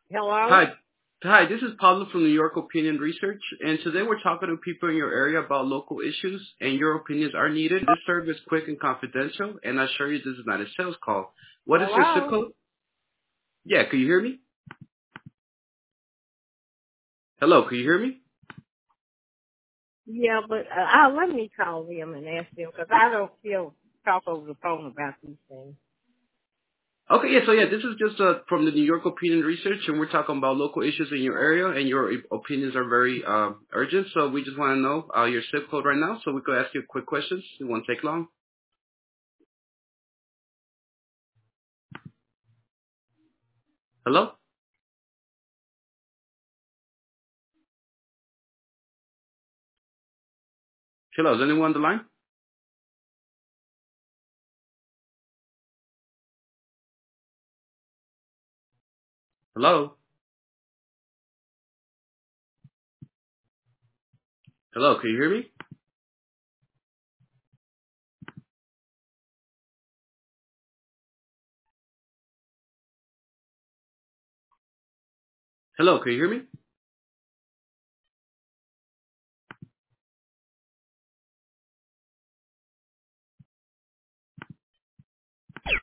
Hello? Hi. Hi, this is Pablo from New York Opinion Research, and today we're talking to people in your area about local issues, and your opinions are needed. This service is quick and confidential, and I assure you this is not a sales call. What is your zip Hello? code? Yeah, can you hear me? Hello, can you hear me? Yeah, but let me call them and ask them because I don't feel talk over the phone about these things. Okay, this is just from the New York Opinion Research, and we're talking about local issues in your area, and your opinions are very urgent, so we just want to know your zip code right now, so we could ask you quick questions. It won't take long. Hello? Hello, is anyone on the line? Hello? Hello, can you hear me? Hello, can you hear me?